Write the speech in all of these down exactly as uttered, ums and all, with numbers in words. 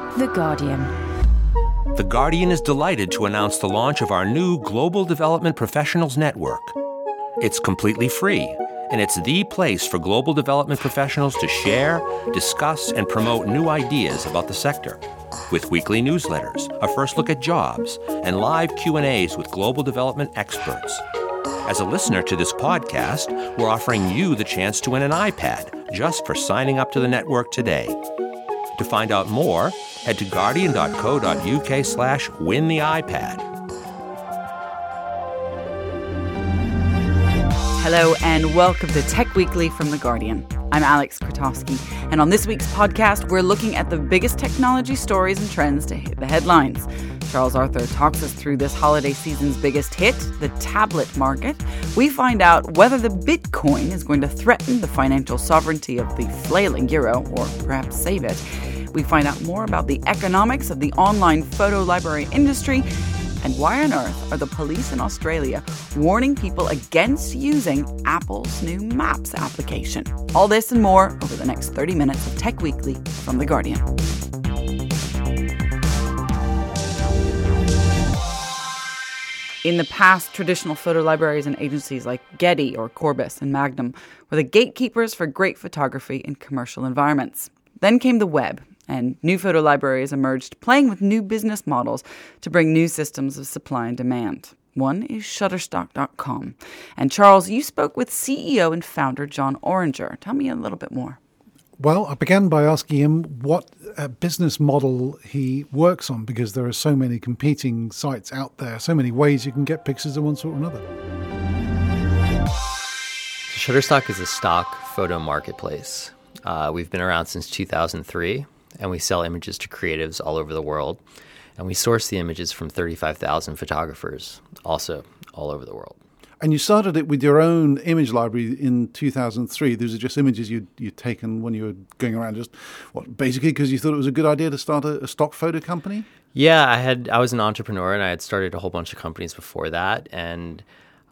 The Guardian. The Guardian is delighted to announce the launch of our new Global Development Professionals Network. It's completely free, and it's the place for global development professionals to share, discuss, and promote new ideas about the sector. With weekly newsletters, a first look at jobs, and live Q and A's with global development experts. As a listener to this podcast, we're offering you the chance to win an iPad just for signing up to the network today. To find out more, head to guardian.co.uk slash win the iPad. Hello and welcome to Tech Weekly from The Guardian. I'm Alex Krotowski, and on this week's podcast, we're looking at the biggest technology stories and trends to hit the headlines. Charles Arthur talks us through this holiday season's biggest hit, the tablet market. We find out whether the Bitcoin is going to threaten the financial sovereignty of the flailing euro, or perhaps save it. We find out more about the economics of the online photo library industry, and why on earth are the police in Australia warning people against using Apple's new Maps application? All this and more over the next thirty minutes of Tech Weekly from The Guardian. In the past, traditional photo libraries and agencies like Getty or Corbis and Magnum were the gatekeepers for great photography in commercial environments. Then came the web, and new photo libraries emerged, playing with new business models to bring new systems of supply and demand. One is Shutterstock dot com. And Charles, you spoke with C E O and founder John Oringer. Tell me a little bit more. Well, I began by asking him what uh, business model he works on, because there are so many competing sites out there, so many ways you can get pictures of one sort or another. Shutterstock is a stock photo marketplace. Uh, we've been around since two thousand three, and we sell images to creatives all over the world. And we source the images from thirty-five thousand photographers, also all over the world. And you started it with your own image library in two thousand three. Those are just images you'd, you'd taken when you were going around, just what, basically because you thought it was a good idea to start a, a stock photo company? Yeah, I had. I was an entrepreneur, and I had started a whole bunch of companies before that. And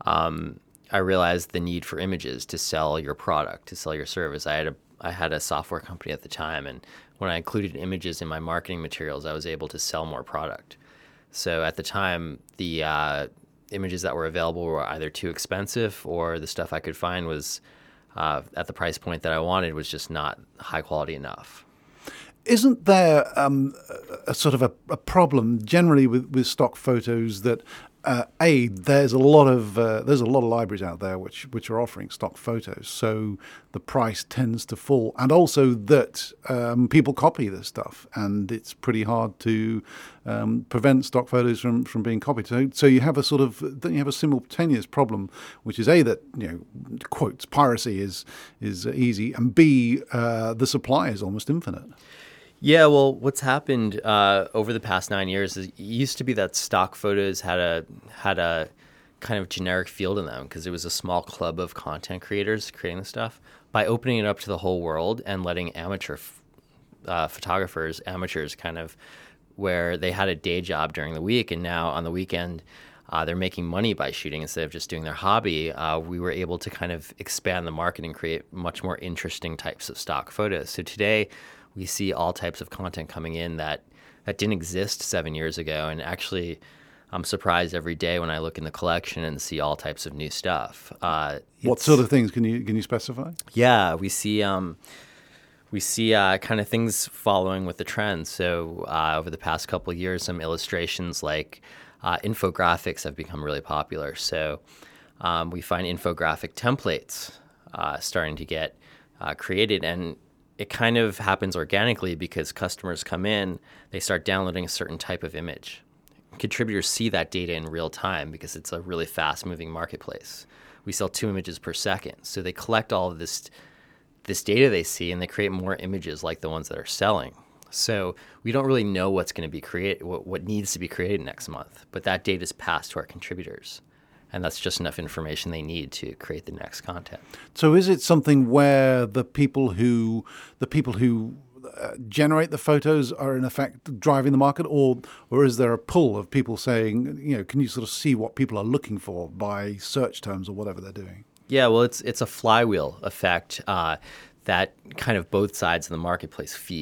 um, I realized the need for images to sell your product, to sell your service. I had a I had a software company at the time, and when I included images in my marketing materials, I was able to sell more product. So at the time, the uh, images that were available were either too expensive, or the stuff I could find was uh, at the price point that I wanted was just not high quality enough. Isn't there um, a, a sort of a, a problem generally with, with stock photos that uh, a there's a lot of uh, there's a lot of libraries out there which which are offering stock photos, so the price tends to fall, and also that um, people copy this stuff, and it's pretty hard to um, prevent stock photos from, from being copied. So so you have a sort of then you have a simultaneous problem, which is a that you know quotes piracy is is easy, and b uh, the supply is almost infinite. Yeah, well, what's happened uh, over the past nine years is it used to be that stock photos had a had a kind of generic feel to them because it was a small club of content creators creating the stuff. By opening it up to the whole world and letting amateur f- uh, photographers, amateurs kind of, where they had a day job during the week and now on the weekend uh, they're making money by shooting instead of just doing their hobby, uh, we were able to kind of expand the market and create much more interesting types of stock photos. So today, we see all types of content coming in that, that didn't exist seven years ago. And actually, I'm surprised every day when I look in the collection and see all types of new stuff. Uh, what sort of things can you can you specify? Yeah, we see um, we see uh, kind of things following with the trends. So uh, over the past couple of years, some illustrations like uh, infographics have become really popular. So um, we find infographic templates uh, starting to get uh, created, and it kind of happens organically because customers come in, they start downloading a certain type of image. Contributors see that data in real time because it's a really fast-moving marketplace. We sell two images per second, so they collect all of this this data they see, and they create more images like the ones that are selling. So we don't really know what's going to be created, what, what needs to be created next month, but that data is passed to our contributors. And that's just enough information they need to create the next content. So, is it something where the people who the people who uh, generate the photos are in effect driving the market, or or is there a pull of people saying, you know, can you sort of see what people are looking for by search terms or whatever they're doing? Yeah, well, it's it's a flywheel effect uh, that kind of both sides of the marketplace feed.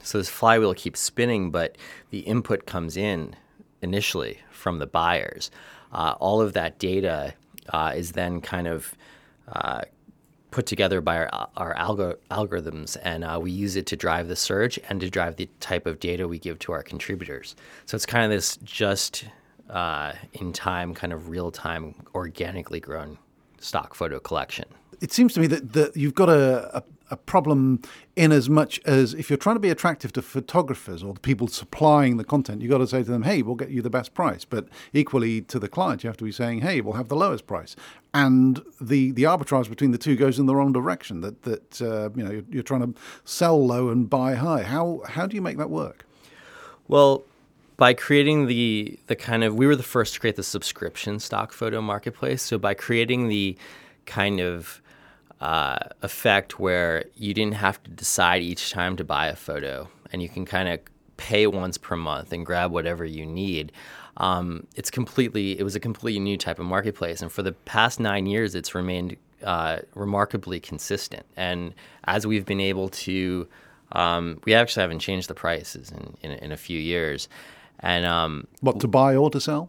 So this flywheel keeps spinning, but the input comes in initially from the buyers. Uh, all of that data uh, is then kind of uh, put together by our, our algo- algorithms, and uh, we use it to drive the search and to drive the type of data we give to our contributors. So it's kind of this just uh, in time, kind of real time, organically grown stock photo collection. It seems to me that, that you've got a, a, a problem in as much as if you're trying to be attractive to photographers or the people supplying the content, you've got to say to them, hey, we'll get you the best price. But equally to the client, you have to be saying, hey, we'll have the lowest price. And the, the arbitrage between the two goes in the wrong direction, that, that uh, you know, you're, you're trying to sell low and buy high. How, how do you make that work? Well, by creating the the kind of, we were the first to create the subscription stock photo marketplace. So by creating the kind of uh, effect where you didn't have to decide each time to buy a photo, and you can kind of pay once per month and grab whatever you need. Um, it's completely, it was a completely new type of marketplace. And for the past nine years, it's remained uh, remarkably consistent. And as we've been able to, um, we actually haven't changed the prices in, in, in a few years. And um, what, to buy or to sell?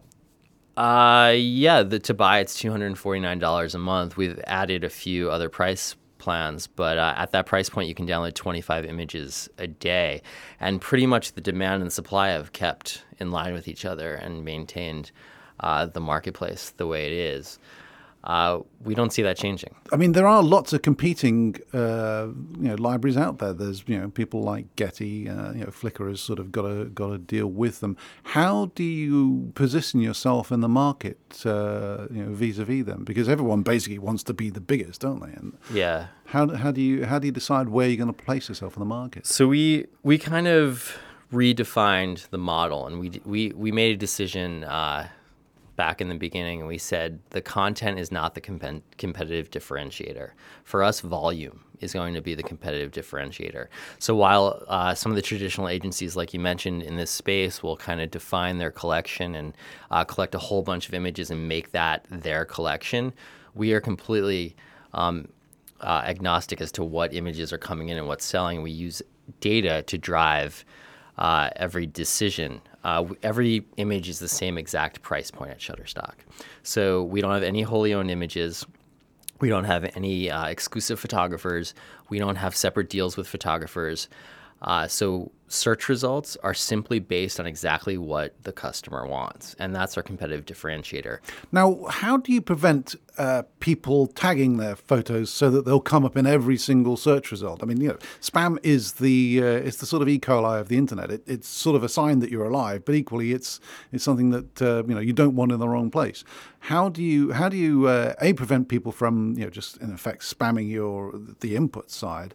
Uh, yeah, the, to buy it's two hundred forty-nine dollars a month. We've added a few other price plans, but uh, at that price point, you can download twenty-five images a day. And pretty much the demand and supply have kept in line with each other and maintained uh, the marketplace the way it is. Uh, we don't see that changing. I mean, there are lots of competing, uh, you know, libraries out there. There's, you know, people like Getty. Uh, you know, Flickr has sort of got to got to deal with them. How do you position yourself in the market, uh, you know, vis-a-vis them? Because everyone basically wants to be the biggest, don't they? And yeah. How how do you how do you decide where you're going to place yourself in the market? So we we kind of redefined the model, and we we we made a decision. Uh, back in the beginning, and we said the content is not the comp- competitive differentiator. For us, volume is going to be the competitive differentiator. So while uh, some of the traditional agencies, like you mentioned in this space, will kind of define their collection and uh, collect a whole bunch of images and make that their collection, we are completely um, uh, agnostic as to what images are coming in and what's selling. We use data to drive uh, every decision. Uh, every image is the same exact price point at Shutterstock. So we don't have any wholly owned images. We don't have any uh, exclusive photographers. We don't have separate deals with photographers. Uh, so search results are simply based on exactly what the customer wants, and that's our competitive differentiator. Now, how do you prevent uh, people tagging their photos so that they'll come up in every single search result? I mean, you know, spam is the uh, it's the sort of E. coli of the internet. It, it's sort of a sign that you're alive, but equally, it's it's something that uh, you know you don't want in the wrong place. How do you how do you uh, a prevent people from you know just in effect spamming your the input side,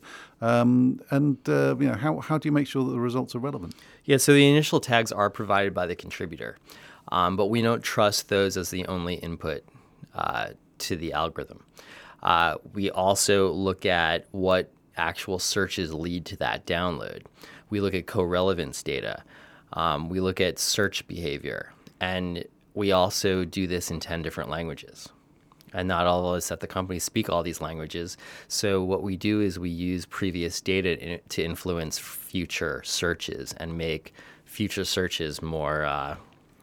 um, and uh, you know how how do you make sure that the results are relevant? Yeah, so the initial tags are provided by the contributor, um, but we don't trust those as the only input uh, to the algorithm. Uh, we also look at what actual searches lead to that download. We look at co-relevance data. Um, we look at search behavior, and we also do this in ten different languages. And not all of us at the company speak all these languages. So what we do is we use previous data to influence future searches and make future searches more, uh,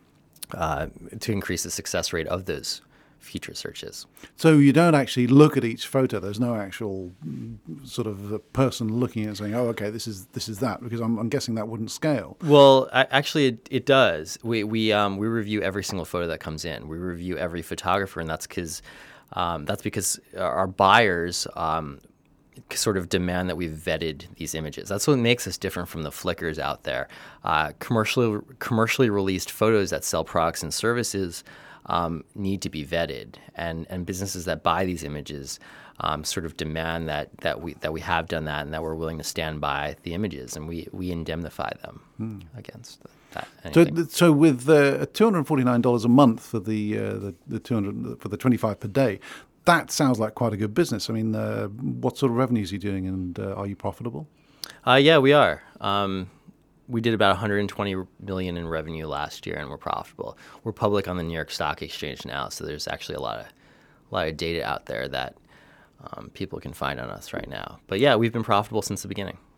uh, to increase the success rate of those future searches. So you don't actually look at each photo. There's no actual sort of person looking at it saying, "Oh, okay, this is this is that," because I'm, I'm guessing that wouldn't scale. Well, I, actually, it, it does. We we um, we review every single photo that comes in. We review every photographer, and that's because um, that's because our buyers um, sort of demand that we've vetted these images. That's what makes us different from the Flickrs out there. Uh, commercially commercially released photos that sell products and services Um, need to be vetted, and, and businesses that buy these images um, sort of demand that that we that we have done that and that we're willing to stand by the images, and we, we indemnify them hmm. against that. So, so with uh, two hundred forty-nine dollars a month for the uh, the, the two hundred for the twenty-five per day, that sounds like quite a good business. I mean, uh, what sort of revenues are you doing, and uh, are you profitable? Uh, yeah, we are. Um, We did about one hundred twenty million dollars in revenue last year, and we're profitable. We're public on the New York Stock Exchange now, so there's actually a lot of a lot of data out there that um, people can find on us right now. But yeah, we've been profitable since the beginning.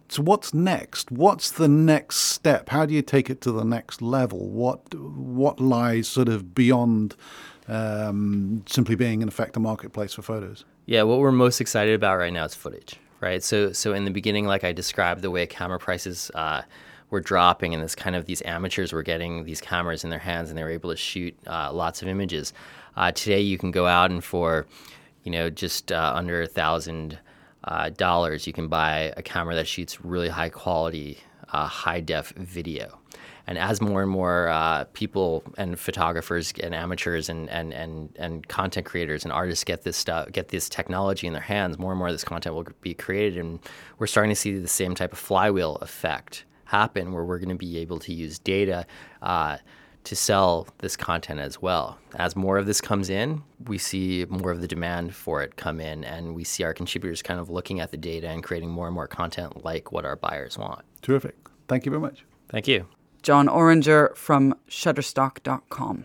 so what's next? What's the next step? How do you take it to the next level? What what lies sort of beyond um, simply being, in effect, a marketplace for photos? Yeah, what we're most excited about right now is footage, right? So so in the beginning, like I described, the way camera prices uh, were dropping and this kind of these amateurs were getting these cameras in their hands and they were able to shoot uh, lots of images. Uh, today you can go out and for, you know, just uh, under a thousand uh, dollars, you can buy a camera that shoots really high quality, uh, high def video. And as more and more uh, people and photographers and amateurs and, and, and, and content creators and artists get this stuff, get this technology in their hands, more and more of this content will be created. And we're starting to see the same type of flywheel effect happen where we're going to be able to use data uh, to sell this content as well. As more of this comes in, we see more of the demand for it come in, and we see our contributors kind of looking at the data and creating more and more content like what our buyers want. Terrific. Thank you very much. Thank you. John Oringer from Shutterstock dot com.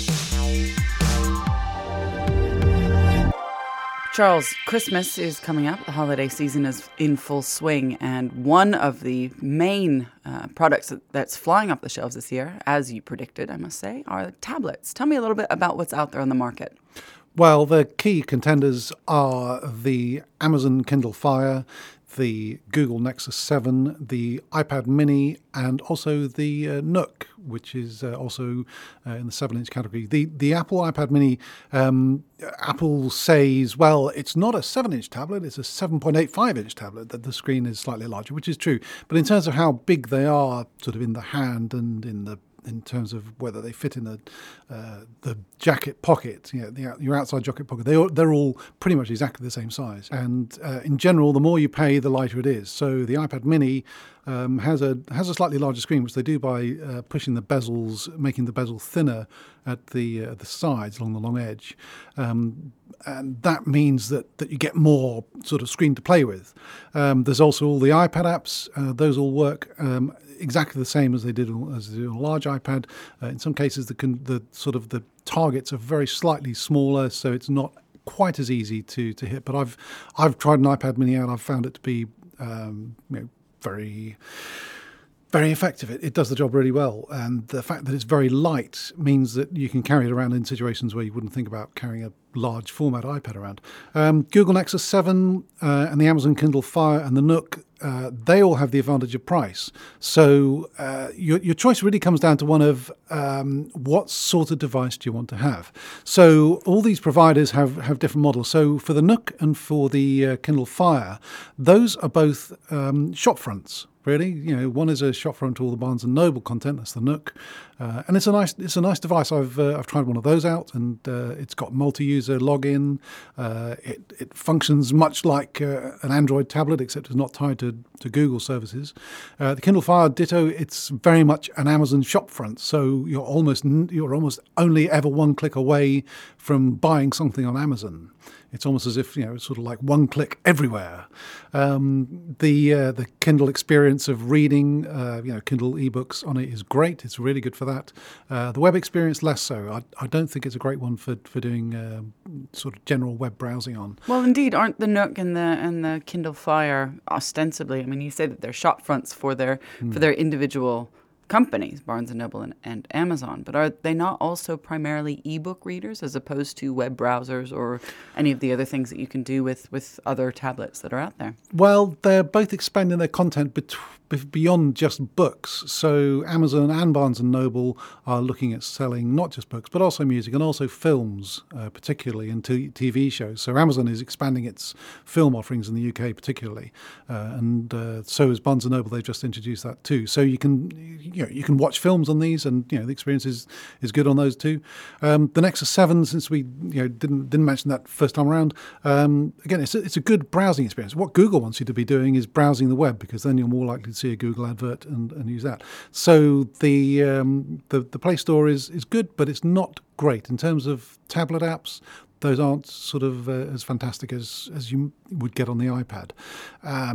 Charles, Christmas is coming up. The holiday season is in full swing. And one of the main uh, products that, that's flying off the shelves this year, as you predicted, I must say, are tablets. Tell me a little bit about what's out there on the market. Well, the key contenders are the Amazon Kindle Fire, the Google Nexus seven, the iPad Mini, and also the uh, Nook, which is uh, also uh, in the seven-inch category. The the Apple iPad Mini, um, Apple says, well, it's not a seven-inch tablet, it's a seven point eight five inch tablet, that the screen is slightly larger, which is true. But in terms of how big they are sort of in the hand and in the in terms of whether they fit in the uh, the jacket pocket, you know, the, your outside jacket pocket, they all, they're all pretty much exactly the same size. And uh, in general, the more you pay, the lighter it is. So the iPad Mini um, has a has a slightly larger screen, which they do by uh, pushing the bezels, making the bezel thinner at the uh, the sides along the long edge. Um, and that means that, that you get more sort of screen to play with. Um, there's also all the iPad apps. Uh, those all work um, exactly the same as they did as they did on a large iPad. Uh, in some cases, the the sort of the targets are very slightly smaller, so it's not quite as easy to to hit. But I've I've tried an iPad Mini out. I've found it to be um, you know, very very effective. It, it does the job really well, and the fact that it's very light means that you can carry it around in situations where you wouldn't think about carrying a large format iPad around. Um, Google Nexus seven uh, and the Amazon Kindle Fire and the Nook, uh, they all have the advantage of price. So uh, your, your choice really comes down to one of um, what sort of device do you want to have. So all these providers have, have different models. So for the Nook and for the uh, Kindle Fire, those are both um, shop fronts. Really, you know, one is a shop front to all the Barnes and Noble content. That's the Nook, uh, and it's a nice, it's a nice device. I've uh, I've tried one of those out, and uh, it's got multi-user login. Uh, it it functions much like uh, an Android tablet, except it's not tied to, to Google services. Uh, the Kindle Fire, ditto. It's very much an Amazon shop front, so you're almost you're almost only ever one click away from buying something on Amazon. It's almost as if, you know, it's sort of like one click everywhere. Um, the uh, the Kindle experience of reading, uh, you know, Kindle ebooks on it is great. It's really good for that. Uh, the web experience, less so. I, I don't think it's a great one for for doing uh, sort of general web browsing on. Well, indeed, aren't the Nook and the and the Kindle Fire ostensibly? I mean, you say that they're shop fronts for their mm. for their individual companies, Barnes and Noble and, and Amazon, but are they not also primarily ebook readers as opposed to web browsers or any of the other things that you can do with, with other tablets that are out there? Well, they're both expanding their content bet- beyond just books. So Amazon and Barnes and Noble are looking at selling not just books, but also music and also films, uh, particularly, and t- TV shows. So Amazon is expanding its film offerings in the U K particularly, uh, and uh, so is Barnes and Noble. They've just introduced that too. So you can you know you can watch films on these, and you know the experience is, is good on those too. Um, the Nexus seven, since we you know didn't didn't mention that first time around, um, again it's a, it's a good browsing experience. What Google wants you to be doing is browsing the web, because then you're more likely to see a Google advert and, and use that. So the, um, the the Play Store is is good, but it's not great in terms of tablet apps. Those aren't sort of uh, as fantastic as as you would get on the iPad. Um,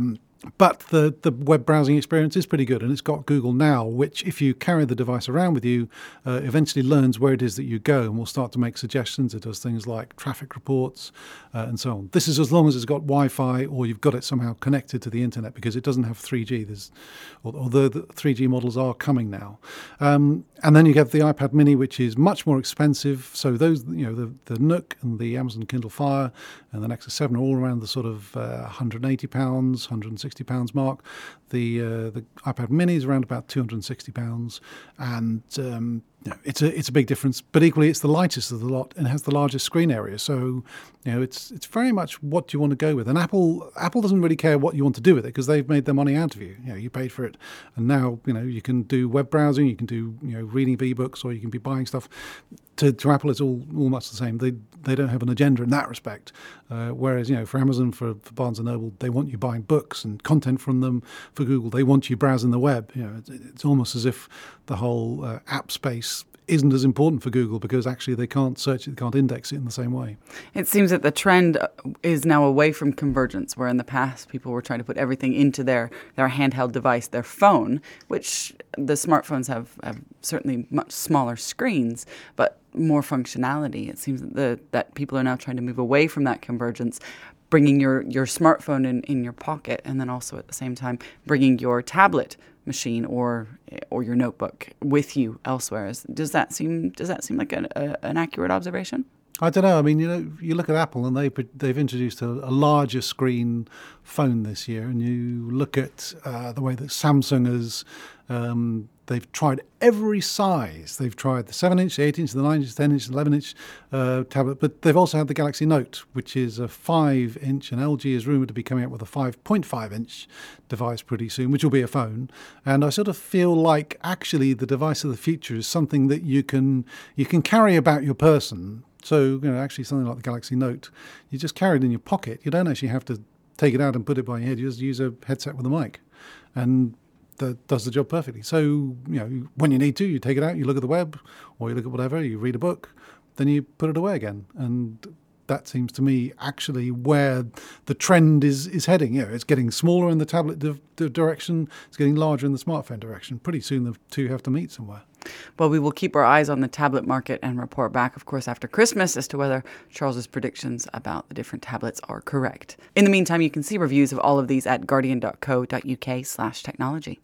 But the, the web browsing experience is pretty good, and it's got Google Now, which if you carry the device around with you, uh, eventually learns where it is that you go and will start to make suggestions. It does things like traffic reports uh, and so on. This is as long as it's got Wi-Fi or you've got it somehow connected to the internet, because it doesn't have three G. There's, although the three G models are coming now. Um, and then you have the iPad Mini, which is much more expensive. So those, you know, the, the Nook and the Amazon Kindle Fire and the Nexus seven are all around the sort of uh, one hundred eighty pounds, one hundred sixty pounds mark. The uh, the iPad Mini is around about two hundred sixty pounds, and um, you know, it's a it's a big difference. But equally, it's the lightest of the lot and has the largest screen area. So you know, it's it's very much what you want to go with. And Apple Apple doesn't really care what you want to do with it, because they've made their money out of you. You know, you paid for it, and now you know you can do web browsing, you can do you know reading of ebooks, or you can be buying stuff. To, to Apple, it's all, all much the same. They they don't have an agenda in that respect. Uh, whereas, you know, for Amazon, for, for Barnes and Noble, they want you buying books and content from them. For Google, they want you browsing the web. You know, it's, it's almost as if the whole uh, app space isn't as important for Google, because actually they can't search it, they can't index it in the same way. It seems that the trend is now away from convergence, where in the past people were trying to put everything into their, their handheld device, their phone, which the smartphones have, have certainly much smaller screens, but more functionality. It seems that, the, that people are now trying to move away from that convergence, bringing your, your smartphone in, in your pocket, and then also at the same time bringing your tablet machine or or your notebook with you elsewhere. Does that seem does that seem like a, a, an accurate observation? I don't know. I mean, you know, you look at Apple, and they they've introduced a, a larger screen phone this year, and you look at uh, the way that Samsung has. Um, they've tried every size. They've tried the seven inch, the eight inch, the nine inch, ten inch, eleven inch uh, tablet, but they've also had the Galaxy Note, which is a five inch, and L G is rumoured to be coming out with a five point five inch device pretty soon, which will be a phone. And I sort of feel like actually the device of the future is something that you can you can carry about your person. So, you know, actually something like the Galaxy Note, you just carry it in your pocket. You don't actually have to take it out and put it by your head. You just use a headset with a mic, and that does the job perfectly. So, you know, when you need to, you take it out, you look at the web, or you look at whatever, you read a book, then you put it away again. And that seems to me actually where the trend is, is heading. You know, it's getting smaller in the tablet di- di- direction, it's getting larger in the smartphone direction. Pretty soon the two have to meet somewhere. Well, we will keep our eyes on the tablet market and report back, of course, after Christmas as to whether Charles's predictions about the different tablets are correct. In the meantime, you can see reviews of all of these at guardian.co.uk slash technology.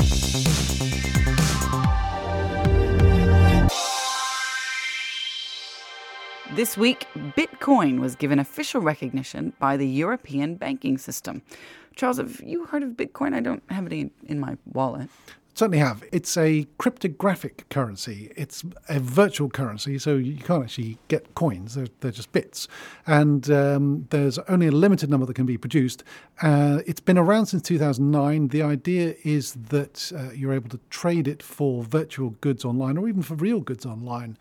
This week, Bitcoin was given official recognition by the European banking system. Charles, have you heard of Bitcoin? I don't have it in, in my wallet. Certainly have. It's a cryptographic currency. It's a virtual currency, so you can't actually get coins. They're, they're just bits. And um, there's only a limited number that can be produced. Uh, it's been around since two thousand nine. The idea is that uh, you're able to trade it for virtual goods online, or even for real goods online,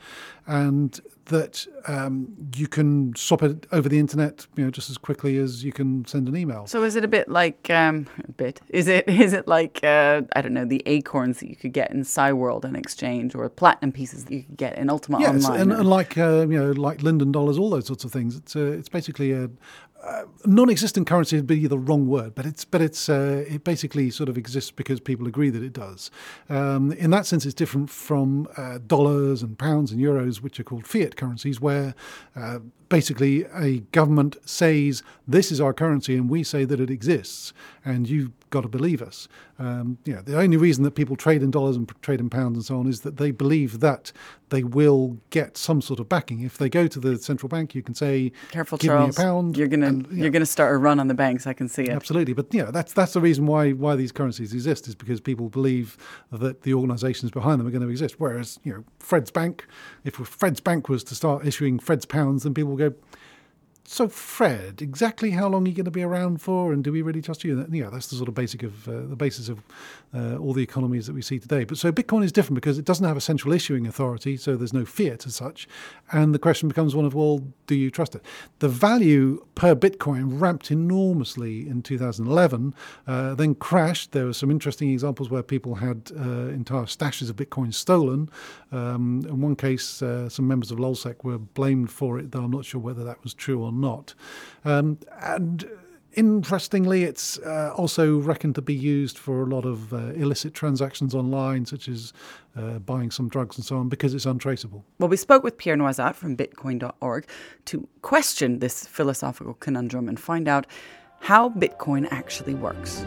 and that um, you can swap it over the internet, you know, just as quickly as you can send an email. So is it a bit like um, a bit? Is it is it like uh, I don't know, the acorns that you could get in Cyworld and exchange, or platinum pieces that you could get in Ultima yeah, Online? and, and like uh, you know, like Linden dollars, all those sorts of things. It's uh, it's basically a. Uh, non-existent currency would be the wrong word, but it's but it's uh, it basically sort of exists because people agree that it does. Um, in that sense, it's different from uh, dollars and pounds and euros, which are called fiat currencies, where uh, basically a government says this is our currency and we say that it exists, and you've got to believe us. Um, you know, the only reason that people trade in dollars and trade in pounds and so on is that they believe that they will get some sort of backing. If they go to the central bank, you can say, "Careful, give Charles, me a pound." You're gonna and, you you're know, gonna start a run on the banks. I can see it. Absolutely, but you know, that's that's the reason why why these currencies exist, is because people believe that the organisations behind them are going to exist. Whereas, you know, Fred's Bank, if Fred's Bank was to start issuing Fred's pounds, then people would go, so, Fred, exactly how long are you going to be around for, and do we really trust you? Yeah, that's the sort of basic of uh, the basis of uh, all the economies that we see today. But so Bitcoin is different because it doesn't have a central issuing authority, so there's no fiat as such. And the question becomes one of, well, do you trust it? The value per Bitcoin ramped enormously in two thousand eleven, uh, then crashed. There were some interesting examples where people had uh, entire stashes of Bitcoin stolen. Um, in one case, uh, some members of LulzSec were blamed for it, though I'm not sure whether that was true or not. Um, and Interestingly, it's uh, also reckoned to be used for a lot of uh, illicit transactions online, such as uh, buying some drugs and so on, because it's untraceable. Well, we spoke with Pierre Noisat from bitcoin dot org to question this philosophical conundrum and find out how Bitcoin actually works.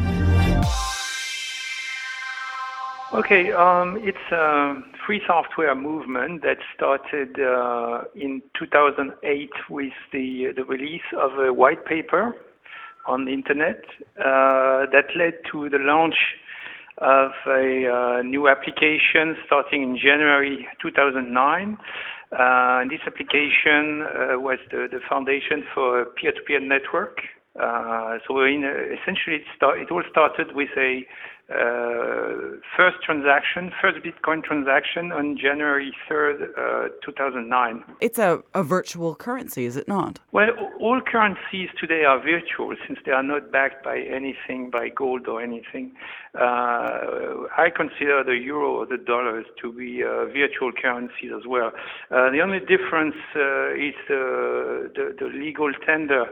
Okay, um, it's a free software movement that started uh, in two thousand eight with the, the release of a white paper on the internet uh, that led to the launch of a uh, new application starting in January two thousand nine. Uh, and this application uh, was the, the foundation for a peer-to-peer network. Uh, so in, uh, essentially it, start, it all started with a uh, first transaction, first Bitcoin transaction on January third, uh, two thousand nine. It's a, a virtual currency, is it not? Well, all currencies today are virtual since they are not backed by anything, by gold or anything. Uh, I consider the euro or the dollars to be uh, virtual currencies as well. Uh, the only difference uh, is uh, the, the legal tender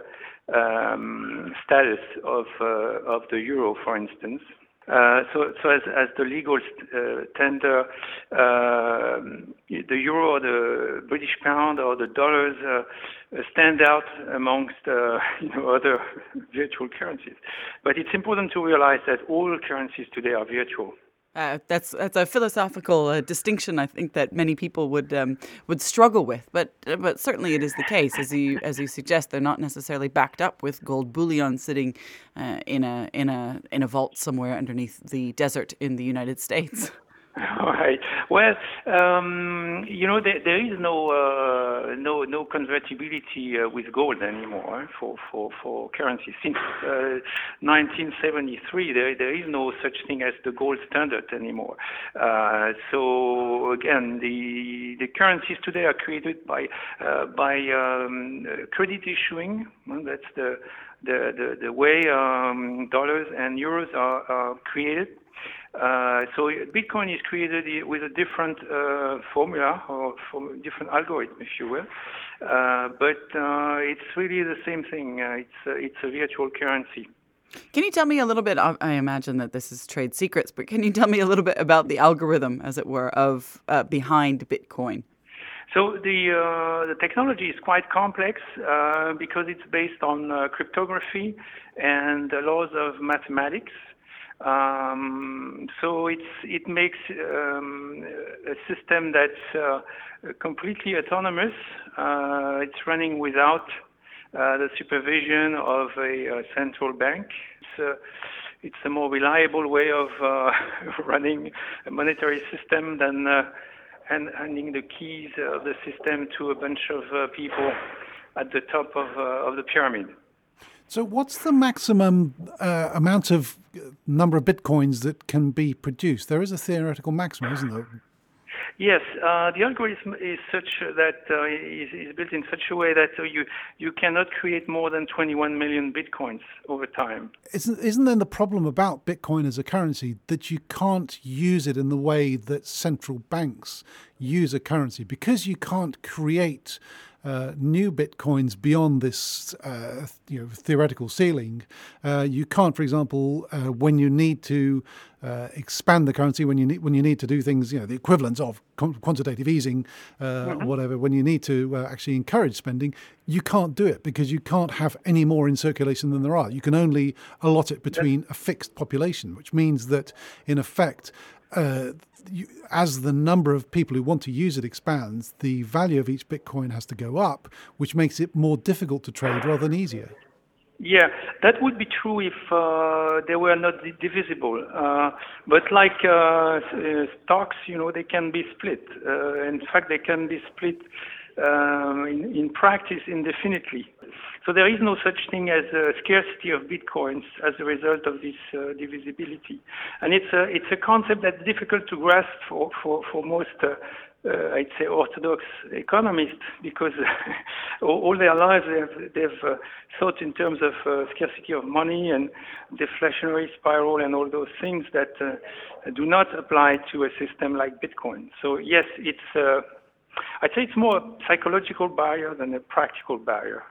um, status of uh, of the euro, for instance. Uh, so, so as, as the legal uh, tender, uh, the euro or the British pound or the dollars uh, stand out amongst uh, you know other virtual currencies. But it's important to realize that all currencies today are virtual. Uh, that's that's a philosophical uh, distinction I think that many people would um, would struggle with, but uh, but certainly it is the case, as you as you suggest. They're not necessarily backed up with gold bullion sitting uh, in a in a in a vault somewhere underneath the desert in the United States. All right. Well, um, you know, there, there is no uh, no no convertibility uh, with gold anymore for for, for currency. Since uh, nineteen seventy-three, there there is no such thing as the gold standard anymore. Uh, so again, the the currencies today are created by uh, by um, credit issuing. Well, that's the the the, the way um, dollars and euros are, are created. Uh, so Bitcoin is created with a different uh, formula or from different algorithm, if you will. Uh, but uh, it's really the same thing. Uh, it's uh, it's a virtual currency. Can you tell me a little bit? I imagine that this is trade secrets, but can you tell me a little bit about the algorithm, as it were, of uh, behind Bitcoin? So the uh, the technology is quite complex uh, because it's based on uh, cryptography and the laws of mathematics. Um, so it's it makes um, a system that's uh, completely autonomous. Uh, it's running without uh, the supervision of a, a central bank. It's a, it's a more reliable way of uh, running a monetary system than uh, and handing the keys of the system to a bunch of uh, people at the top of uh, of the pyramid. So what's the maximum uh, amount of number of bitcoins that can be produced? There is a theoretical maximum, isn't there? Yes, uh, the algorithm is such that uh, is, is built in such a way that uh, you you cannot create more than twenty-one million bitcoins over time. Isn't isn't then the problem about Bitcoin as a currency that you can't use it in the way that central banks use a currency, because you can't create Uh, new bitcoins beyond this uh, you know, theoretical ceiling? Uh, you can't, for example, uh, when you need to uh, expand the currency, when you need when you need to do things, you know, the equivalent of quantitative easing, uh, mm-hmm. whatever. When you need to uh, actually encourage spending, you can't do it because you can't have any more in circulation than there are. You can only allot it between a fixed population, which means that, in effect, Uh, you, as the number of people who want to use it expands, the value of each Bitcoin has to go up, which makes it more difficult to trade rather than easier. Yeah, that would be true if uh, they were not divisible. Uh, but like uh, uh, stocks, you know, they can be split. Uh, in fact, they can be split um, in, in practice indefinitely. So there is no such thing as a scarcity of bitcoins as a result of this uh, divisibility, and it's a it's a concept that's difficult to grasp for for for most uh, uh, I'd say orthodox economists, because all, all their lives they've they've uh, thought in terms of uh, scarcity of money and deflationary spiral and all those things that uh, do not apply to a system like Bitcoin. So yes, it's uh, I'd say it's more a psychological barrier than a practical barrier.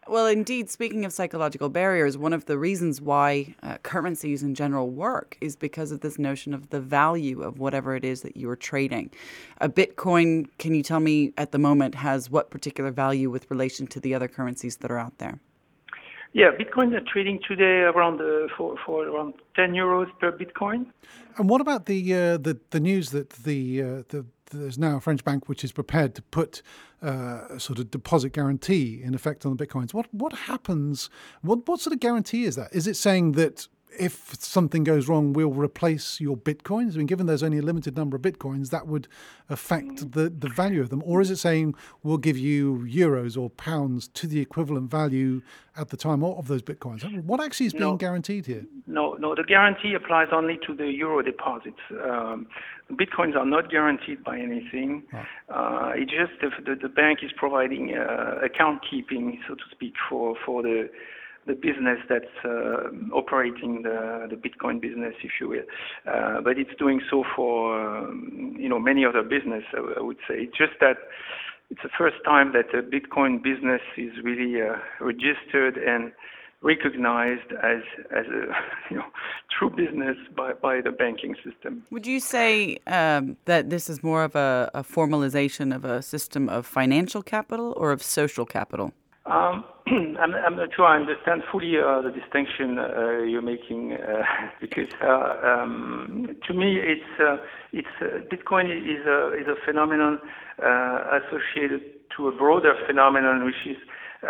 Well, indeed, speaking of psychological barriers, one of the reasons why uh, currencies in general work is because of this notion of the value of whatever it is that you are trading. A Bitcoin, can you tell me at the moment, has what particular value with relation to the other currencies that are out there? Yeah, Bitcoin are trading today around uh, for for around ten euros per Bitcoin. And what about the uh, the the news that the uh, the there's now a French bank which is prepared to put uh, a sort of deposit guarantee in effect on the Bitcoins? What what happens? What what sort of guarantee is that? Is it saying that if something goes wrong, we'll replace your Bitcoins? I mean, given there's only a limited number of Bitcoins, that would affect the, the value of them. Or is it saying we'll give you euros or pounds to the equivalent value at the time of those Bitcoins? What actually is being No. guaranteed here? No, no, the guarantee applies only to the euro deposits. Um, Bitcoins are not guaranteed by anything. Oh. Uh, it's just the, the, the bank is providing uh, account keeping, so to speak, for, for the the business that's uh, operating the, the Bitcoin business, if you will. Uh, but it's doing so for, um, you know, many other business, I, I would say. It's just that it's the first time that a Bitcoin business is really uh, registered and recognized as as a you know true business by, by the banking system. Would you say um, that this is more of a, a formalization of a system of financial capital or of social capital? Um, I'm, I'm not sure I understand fully uh, the distinction uh, you're making uh, because uh, um, to me it's uh, it's uh, Bitcoin is a is a phenomenon uh, associated to a broader phenomenon, which is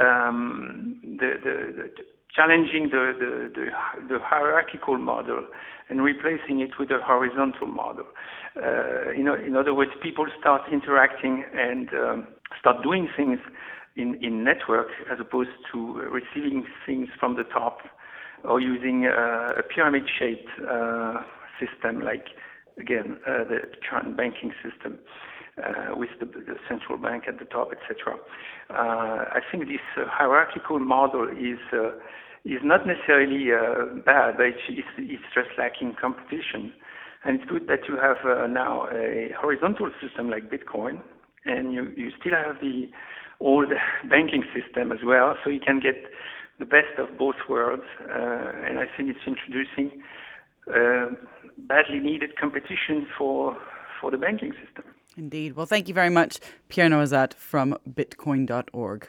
um, the, the, the challenging the, the, the, the hierarchical model and replacing it with a horizontal model. Uh, you know, in other words, people start interacting and um, start doing things in, in network as opposed to receiving things from the top or using uh, a pyramid-shaped uh, system like, again, uh, the current banking system uh, with the, the central bank at the top, et cetera. Uh, I think this uh, hierarchical model is uh, is not necessarily uh, bad, but it's, it's, it's just lacking competition. And it's good that you have uh, now a horizontal system like Bitcoin, and you, you still have the old banking system as well, so you can get the best of both worlds. Uh, and I think it's introducing uh, badly needed competition for for the banking system. Indeed. Well, thank you very much, Pierre Noisat from bitcoin dot org.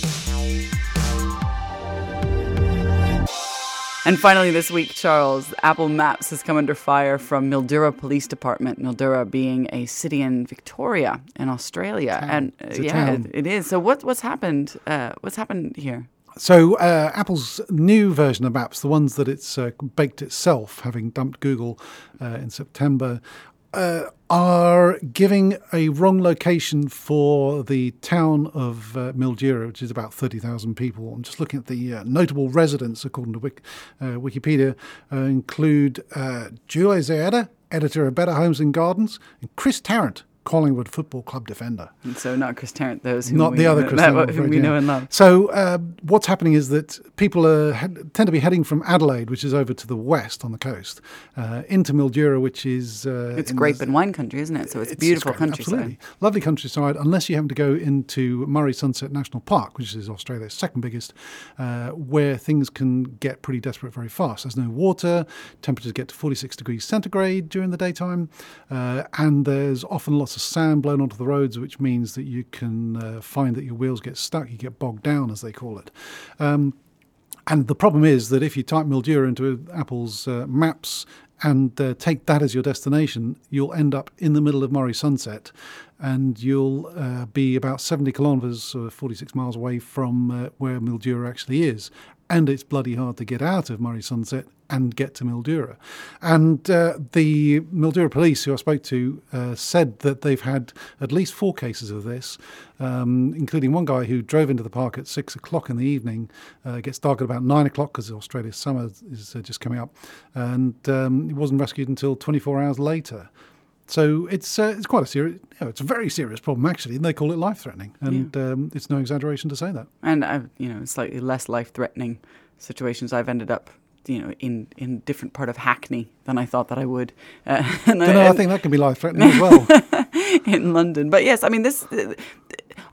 And finally this week, Charles, Apple Maps has come under fire from Mildura Police Department, Mildura being a city in Victoria in Australia. Town. And uh, It's a yeah, town. it, it is. So what, what's happened? Uh, what's happened here? So uh, Apple's new version of Maps, the ones that it's uh, baked itself, having dumped Google uh, in September, uh, are giving a wrong location for the town of uh, Mildura, which is about thirty thousand people. I'm just looking at the uh, notable residents, according to Wik- uh, Wikipedia, uh, include uh, Julia Zayeda, editor of Better Homes and Gardens, and Chris Tarrant, Collingwood Football Club defender. And so not Chris Tarrant, those who Not we, the other Chris Tarrant, whom I'm we afraid, know yeah. and love. So uh, what's happening is that people are, tend to be heading from Adelaide, which is over to the west on the coast, uh, into Mildura, which is... Uh, It's in grape the- and wine country, isn't it? So it's, it's beautiful great, countryside. Absolutely. Lovely countryside, unless you happen to go into Murray Sunset National Park, which is Australia's second biggest, uh, where things can get pretty desperate very fast. There's no water, temperatures get to forty-six degrees centigrade during the daytime, uh, and there's often lots of sand blown onto the roads, which means that you can uh, find that your wheels get stuck, you get bogged down, as they call it. Um, and the problem is that if you type Mildura into Apple's uh, maps and uh, take that as your destination, you'll end up in the middle of Murray Sunset, and you'll uh, be about seventy kilometres, or forty-six miles away from uh, where Mildura actually is. And it's bloody hard to get out of Murray Sunset and get to Mildura. And uh, the Mildura police, who I spoke to, uh, said that they've had at least four cases of this, um, including one guy who drove into the park at six o'clock in the evening, uh, gets dark at about nine o'clock because Australia's summer is uh, just coming up, and um, he wasn't rescued until twenty-four hours later. So it's uh, it's quite a serious, you know, it's a very serious problem actually, and they call it life-threatening, and yeah. um, it's no exaggeration to say that. And I've, you know, slightly less life-threatening situations. I've ended up, you know, in in different part of Hackney than I thought that I would. Uh, and I, I think that can be life-threatening as well. In London, but yes, I mean this.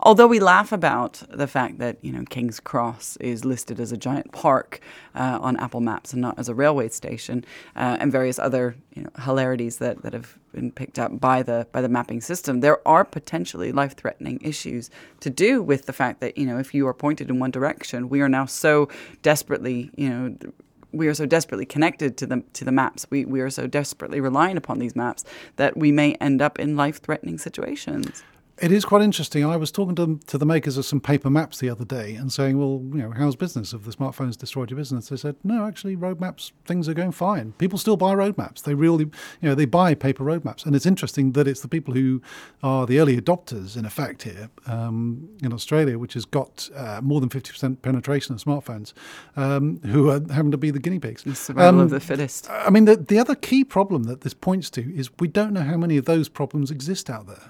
although we laugh about the fact that, you know, King's Cross is listed as a giant park uh, on Apple Maps and not as a railway station, uh, and various other, you know, hilarities that, that have been picked up by the by the mapping system, there are potentially life-threatening issues to do with the fact that, you know, if you are pointed in one direction, we are now so desperately, you know, we are so desperately connected to the to the maps. We we are so desperately relying upon these maps that we may end up in life-threatening situations. It is quite interesting. I was talking to, to the makers of some paper maps the other day and saying, well, you know, how's business? Have the smartphones destroyed your business? They said, no, actually, road maps, things are going fine. People still buy road maps. They really, you know, they buy paper road maps. And it's interesting that it's the people who are the early adopters, in effect, here um, in Australia, which has got uh, more than fifty percent penetration of smartphones, um, who are having to be the guinea pigs. The survival um, of the fittest. I mean, the, the other key problem that this points to is we don't know how many of those problems exist out there.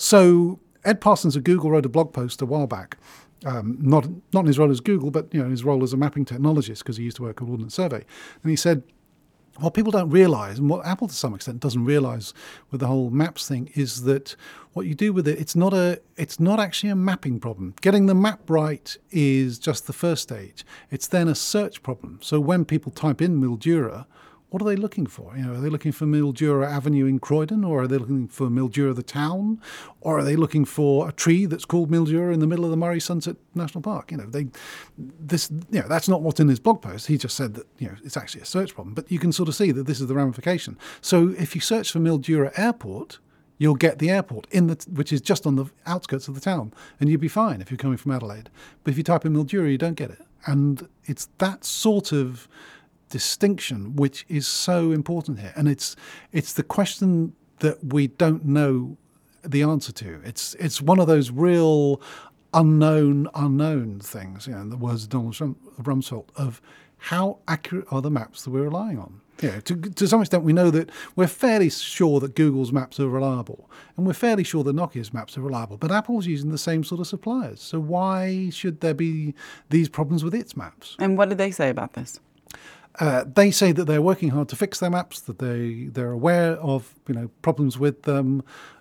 So Ed Parsons of Google wrote a blog post a while back, um, not not in his role as Google, but you know, in his role as a mapping technologist, because he used to work at Ordnance Survey. And he said, what people don't realise, and what Apple to some extent doesn't realise with the whole maps thing, is that what you do with it, it's not a, it's not actually a mapping problem. Getting the map right is just the first stage. It's then a search problem. So when people type in Mildura, what are they looking for? You know, are they looking for Mildura Avenue in Croydon, or are they looking for Mildura the town, or are they looking for a tree that's called Mildura in the middle of the Murray Sunset National Park? You know, they, this, you know, that's not what's in his blog post. He just said that, you know, it's actually a search problem. But you can sort of see that this is the ramification. So if you search for Mildura Airport, you'll get the airport in the, which is just on the outskirts of the town, and you'd be fine if you're coming from Adelaide. But if you type in Mildura, you don't get it, and it's that sort of distinction which is so important here, and it's it's the question that we don't know the answer to. It's it's one of those real unknown unknown things, you know, in the words of Donald Rumsfeld, of how accurate are the maps that we're relying on. You know, to to some extent we know that we're fairly sure that Google's maps are reliable, and we're fairly sure that Nokia's maps are reliable, but Apple's using the same sort of suppliers, so why should there be these problems with its maps? And what did they say about this? Uh, they say that they're working hard to fix their maps, that they, they're aware of, you know, problems with them.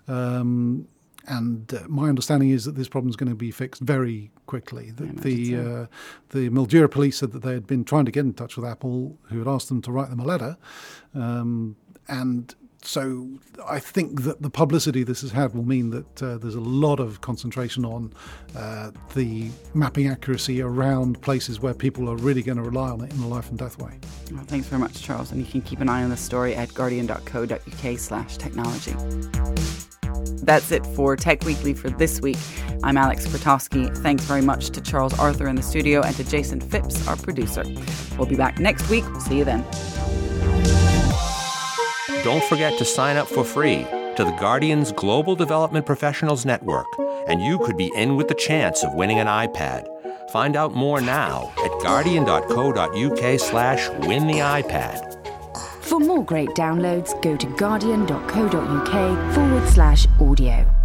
Um, and uh, my understanding is that this problem is going to be fixed very quickly. The the, so. uh, the Mildura police said that they had been trying to get in touch with Apple, who had asked them to write them a letter. Um, and so I think that the publicity this has had will mean that uh, there's a lot of concentration on uh, the mapping accuracy around places where people are really going to rely on it in a life and death way. Well, thanks very much, Charles. And you can keep an eye on the story at guardian.co.uk slash technology. That's it for Tech Weekly for this week. I'm Alex Krotowski. Thanks very much to Charles Arthur in the studio and to Jason Phipps, our producer. We'll be back next week. We'll see you then. Don't forget to sign up for free to the Guardian's Global Development Professionals Network, and you could be in with the chance of winning an iPad. Find out more now at guardian.co.uk slash win the iPad. For more great downloads, go to guardian.co.uk forward slash audio.